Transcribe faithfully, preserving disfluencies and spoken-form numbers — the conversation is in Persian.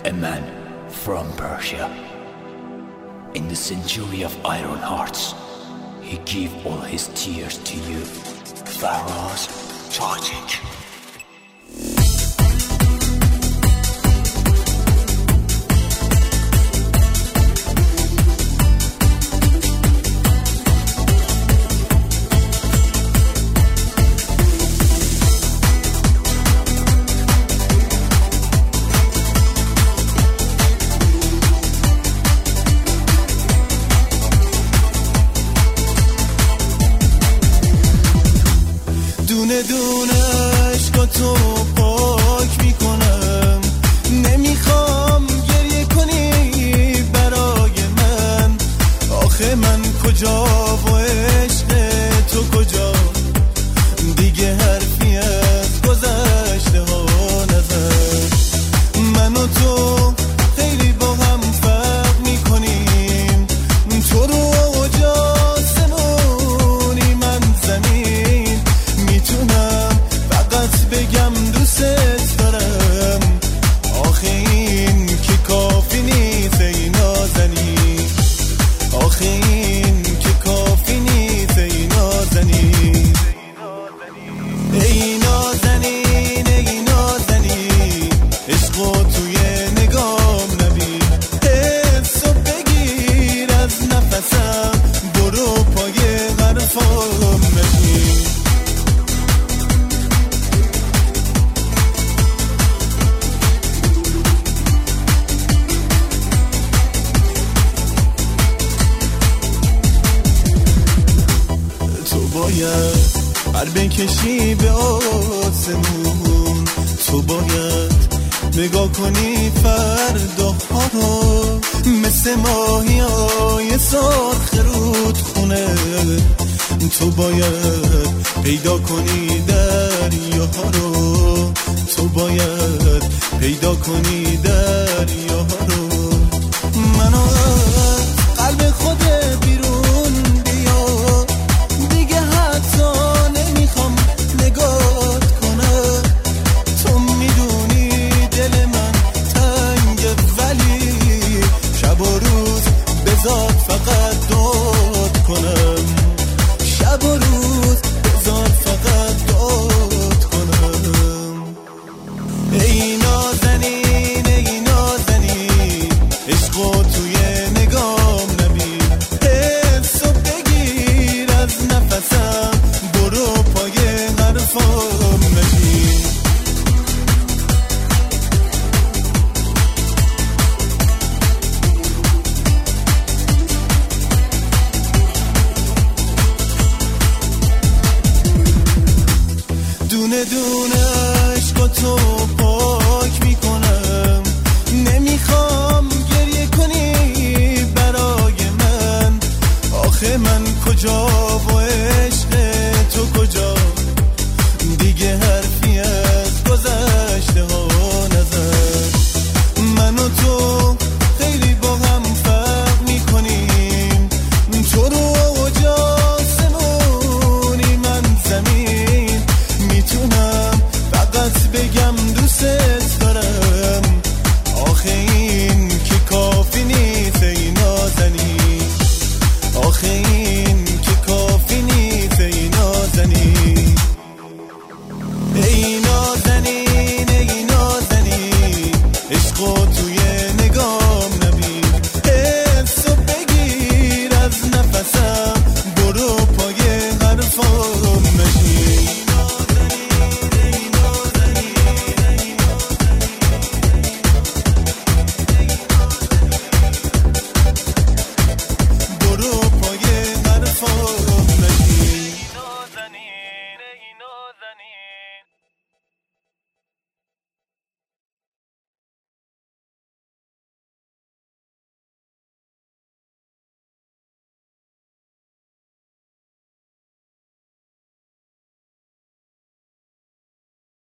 a man from Persia. In the century of iron hearts, he gave all his tears to you, Faraz Tajik. دونه دونه عشقا تو پاک میکنم، نمیخوام گریه کنی برای من. آخه من کجا و عشق تو کجا، دیگه حرفی از گذشته ها نزن. من و تو خیلی با هم فرق میکنیم، تو رو آسمونی من زمین. میتونم فقط بگم دوست دارم، آخه این که کافی نیست ای نازنی، آخه این که کافی نیست ای نازنی. ای نازنین ای نازنین، عشقو توی نگام نبین. حسو بگیر از نفسم، برو پای حرفام بشین. تو باید بر بکشی به آسمون، تو باید نگاه کنی فرداها رو، مثل ماهی های سرخ رودخونه. تو باید پیدا کنی دریاها رو، تو باید پیدا کنی دریاها رو. منو از قلب خود بیرون بیا، دیگه حتی نمیخوام نگات کنم. تو میدونی دل من تنگه، ولی شب و روز بذار فقط داد کنم، شب و روز بذار فقط داد کنم. ای نازنین ای نازنین، عشقو توی نگام نبین. حسو بگیر از نفسم، برو پای حرفام بشین. دونه دونه عشقا تو پاک میکنم، نمیخوام گریه کنی برای من. آخه من کجا و عشق تو کجا، دیگه حرفی از گذشته ها نزن. من و تو خیلی با هم فرق میکنیم، تو رو اوج آسمونی من زمین. میتونم فقط بگم دوست دارم، آخه